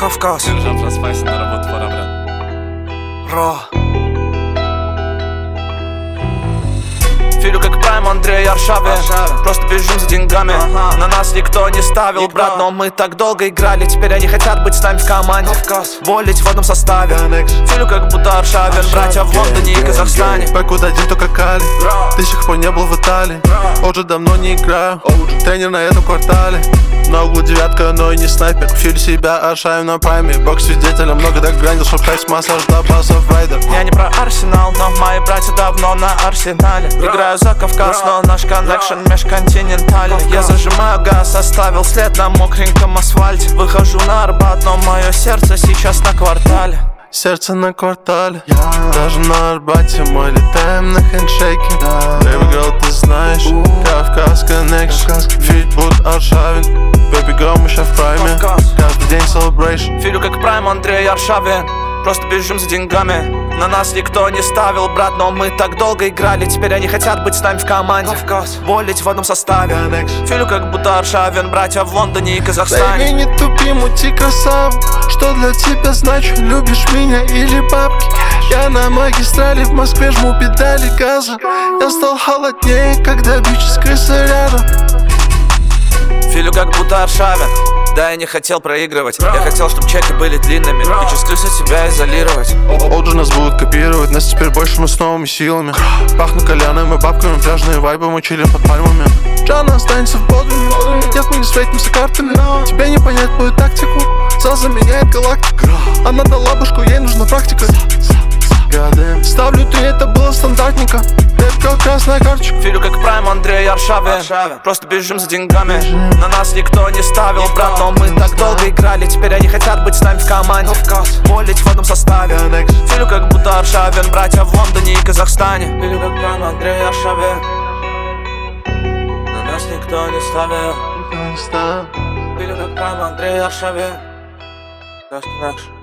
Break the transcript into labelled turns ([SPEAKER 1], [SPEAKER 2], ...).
[SPEAKER 1] Кавказ.
[SPEAKER 2] Держав распайся на работу, пора, брат.
[SPEAKER 1] Ро. Филю как Прайм, Андрей Аршавин. Просто бежим за деньгами. На нас никто не ставил, брат, но мы так долго играли. Теперь они хотят быть с нами в команде. Болеть в одном составе. Филю как будто Аршавин. Братья в Лондоне и Казахстане.
[SPEAKER 3] Бэк куда один, только Кали. Ты с тех пор не был в Италии. Уже давно не играю. Тренер на этом квартале. На углу девятка, но и не снайпер. Филю себя, Аршавин на прайме. Бокс свидетеля, много так грандил, чтоб 6 массаж до пасов райдер.
[SPEAKER 1] Я не про Арсенал, но мои братья давно на Арсенале. Играю за Кавказ, но наш коннекшн межконтинентальный. Я зажимаю газ, оставил след на мокреньком асфальте. Выхожу на Арбат, но мое сердце сейчас на квартале.
[SPEAKER 3] Сердце на квартале, даже на Арбате мы летаем на хендшейке. Baby girl, ты знаешь, Кавказ Connection. Фит будет Аршавин. Baby girl, мы ща в прайме. Каждый день celebration.
[SPEAKER 1] Филю как Прайм, Андрей Аршавин. Просто бежим за деньгами. На нас никто не ставил, брат, но мы так долго играли. Теперь они хотят быть с нами в команде. Болеть в одном составе. Филю как будто Аршавин. Братья в Лондоне и Казахстане.
[SPEAKER 3] Baby, не тупи, мути красаву. Что для тебя значит, любишь меня или бабки? Я на магистрали в Москве жму педали газа. Я стал холоднее, когда бичи с крысы рядом.
[SPEAKER 1] Филю как будто Аршавин. Да, я не хотел проигрывать. Я хотел, чтобы чеки были длинными. И через крысу себя изолировать.
[SPEAKER 3] Олджи нас будут копировать. Нас теперь больше, мы с новыми силами. Пахну кальяном и бабками. Пляжные вайбы, мы чилим под пальмами. Джана останется в Бодруме. Нет, мы не встретимся картами. Тебе не понять мою тактику. Зал заменяет галактику. Она дала башку, ей нужна практика. Ставлю 3, это было стандартненько. Лепка, красная карточка.
[SPEAKER 1] Филю как Прайм, Андрей Аршавин. Просто бежим за деньгами. На нас никто не ставил, брат, но мы так долго играли. Теперь они хотят быть с нами в команде. Болеть в одном составе. Филю как будто Аршавин. Братья в Лондоне и Казахстане. Филю как Прайм, Андрей Аршавин. На нас никто не ставил. Филю как Прайм, Андрей Аршавин. Just connection.